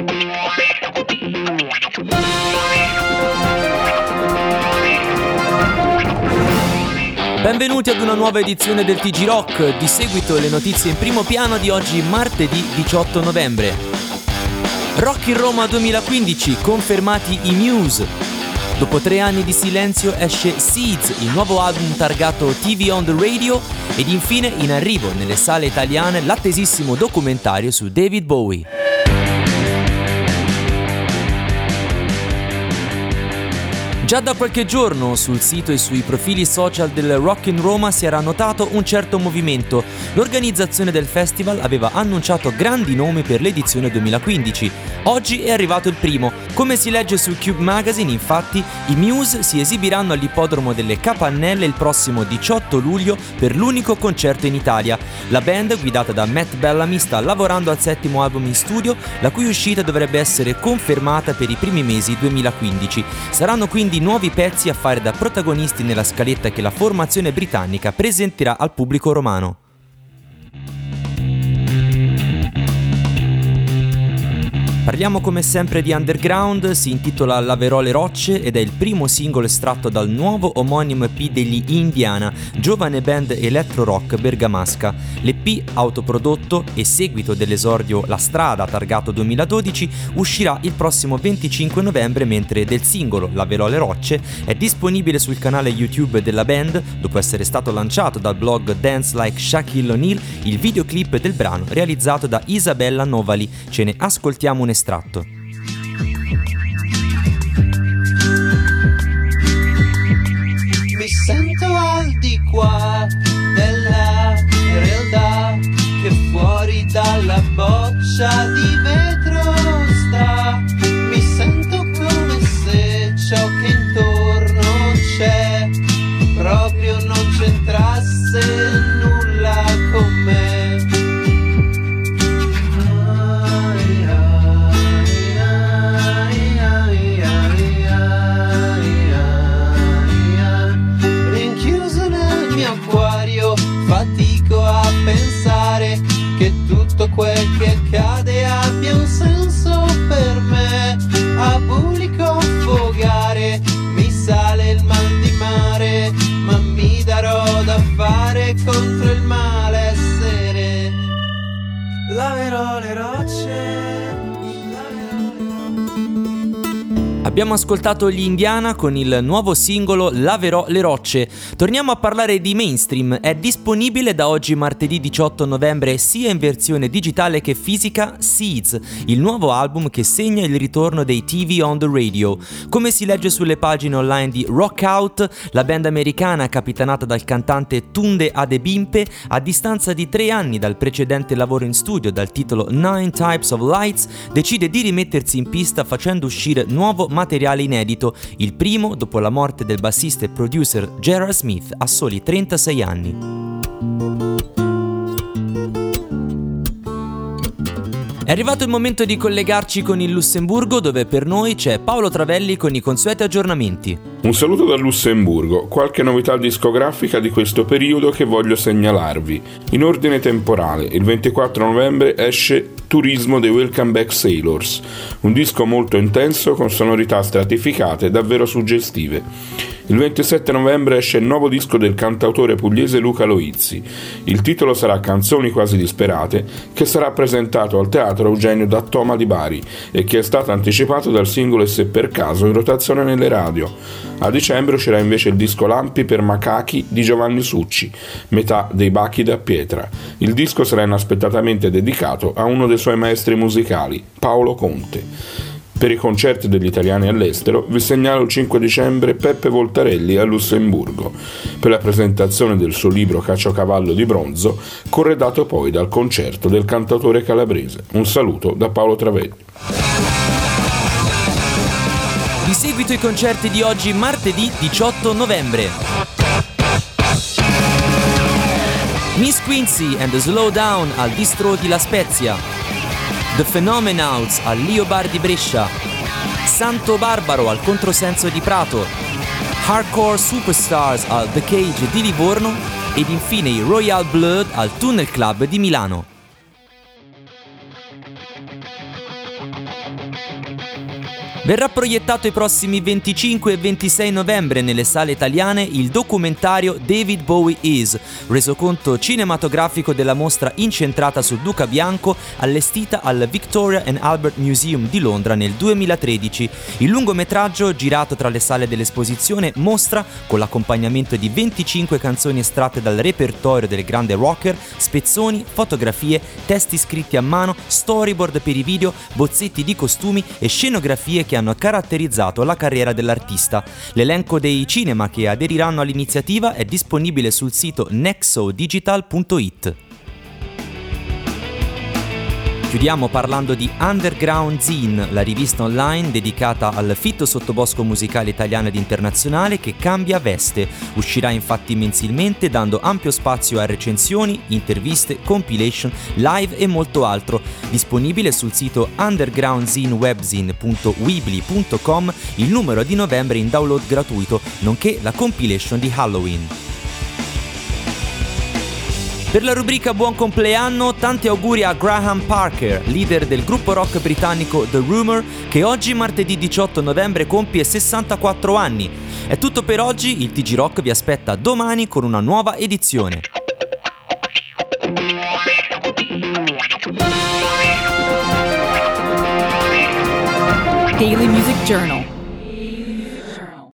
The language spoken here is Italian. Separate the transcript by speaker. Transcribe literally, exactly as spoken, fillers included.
Speaker 1: Benvenuti ad una nuova edizione del T G Rock, di seguito le notizie in primo piano di oggi martedì diciotto novembre. Rock in Roma duemilaquindici, confermati i Muse. Dopo tre anni di silenzio esce Seeds, il nuovo album targato T V on the Radio, ed infine in arrivo nelle sale italiane l'attesissimo documentario su David Bowie. Già da qualche giorno sul sito e sui profili social del Rock in Roma si era notato un certo movimento. L'organizzazione del festival aveva annunciato grandi nomi per l'edizione duemilaquindici. Oggi è arrivato il primo. Come si legge su Cube Magazine, infatti, i Muse si esibiranno all'ippodromo delle Capannelle il prossimo diciotto luglio per l'unico concerto in Italia. La band, guidata da Matt Bellamy, sta lavorando al settimo album in studio, la cui uscita dovrebbe essere confermata per i primi mesi duemilaquindici. Saranno quindi nuovi pezzi a fare da protagonisti nella scaletta che la formazione britannica presenterà al pubblico romano. Parliamo come sempre di underground, si intitola Laverò le rocce ed è il primo singolo estratto dal nuovo omonimo E P degli Indiana, giovane band electro rock bergamasca. L'E P, autoprodotto e seguito dell'esordio La Strada targato duemiladodici, uscirà il prossimo venticinque novembre, mentre del singolo Laverò le rocce è disponibile sul canale YouTube della band, dopo essere stato lanciato dal blog Dance Like Shaquille O'Neal, il videoclip del brano realizzato da Isabella Novali. Ce ne ascoltiamo un estratto.
Speaker 2: Mi sento al di qua della realtà che fuori dalla boccia di vetro sta. Mi sento come se ciò che intorno c'è proprio non c'entrasse nulla con me. Fatico a pensare che tutto quel che accade abbia un senso per me. A bulico affogare mi sale il mal di mare, ma mi darò da fare contro il malessere. Laverò le rocce.
Speaker 1: Abbiamo ascoltato gli Indiana con il nuovo singolo Laverò le rocce. Torniamo a parlare di mainstream. È disponibile da oggi martedì diciotto novembre sia in versione digitale che fisica Seeds, il nuovo album che segna il ritorno dei T V on the Radio. Come si legge sulle pagine online di Rock Out, la band americana capitanata dal cantante Tunde Adebimpe, a distanza di tre anni dal precedente lavoro in studio dal titolo Nine Types of Lights, decide di rimettersi in pista facendo uscire nuovo materiale materiale inedito, il primo dopo la morte del bassista e producer Gerard Smith a soli trentasei anni. È arrivato il momento di collegarci con il Lussemburgo, dove per noi c'è Paolo Travelli con i consueti aggiornamenti.
Speaker 3: Un saluto dal Lussemburgo, qualche novità discografica di questo periodo che voglio segnalarvi. In ordine temporale, il ventiquattro novembre esce Turismo dei Welcome Back Sailors, un disco molto intenso con sonorità stratificate davvero suggestive. Il ventisette novembre esce il nuovo disco del cantautore pugliese Luca Loizzi. Il titolo sarà Canzoni quasi disperate, che sarà presentato al Teatro Eugenio D'Attoma di Bari e che è stato anticipato dal singolo E se per caso in rotazione nelle radio. A dicembre uscirà invece il disco Lampi per macachi di Giovanni Succi, metà dei Bachi da Pietra. Il disco sarà inaspettatamente dedicato a uno dei suoi maestri musicali, Paolo Conte. Per i concerti degli italiani all'estero vi segnalo il cinque dicembre Peppe Voltarelli a Lussemburgo, per la presentazione del suo libro Caciocavallo di bronzo, corredato poi dal concerto del cantautore calabrese. Un saluto da Paolo Travelli.
Speaker 1: Di seguito i concerti di oggi martedì diciotto novembre. Miss Quincy and the Slowdown al Distro di La Spezia. The Phenomenals al Lio Bar di Brescia, Santo Barbaro al Controsenso di Prato, Hardcore Superstars al The Cage di Livorno ed infine i Royal Blood al Tunnel Club di Milano. Verrà proiettato i prossimi venticinque e ventisei novembre nelle sale italiane il documentario David Bowie Is, resoconto cinematografico della mostra incentrata su Luca Bianco, allestita al Victoria and Albert Museum di Londra nel duemilatredici. Il lungometraggio, girato tra le sale dell'esposizione, mostra, con l'accompagnamento di venticinque canzoni estratte dal repertorio del grande rocker, spezzoni, fotografie, testi scritti a mano, storyboard per i video, bozzetti di costumi e scenografie che hanno caratterizzato la carriera dell'artista. L'elenco dei cinema che aderiranno all'iniziativa è disponibile sul sito nexodigital punto it. Chiudiamo parlando di Underground Zine, la rivista online dedicata al fitto sottobosco musicale italiano ed internazionale che cambia veste. Uscirà infatti mensilmente dando ampio spazio a recensioni, interviste, compilation, live e molto altro. Disponibile sul sito undergroundzinewebzine punto weebly punto com, il numero di novembre in download gratuito, nonché la compilation di Halloween. Per la rubrica Buon compleanno, tanti auguri a Graham Parker, leader del gruppo rock britannico The Rumour, che oggi, martedì diciotto novembre, compie sessantaquattro anni. È tutto per oggi, il T G Rock vi aspetta domani con una nuova edizione.
Speaker 4: Daily Music Journal.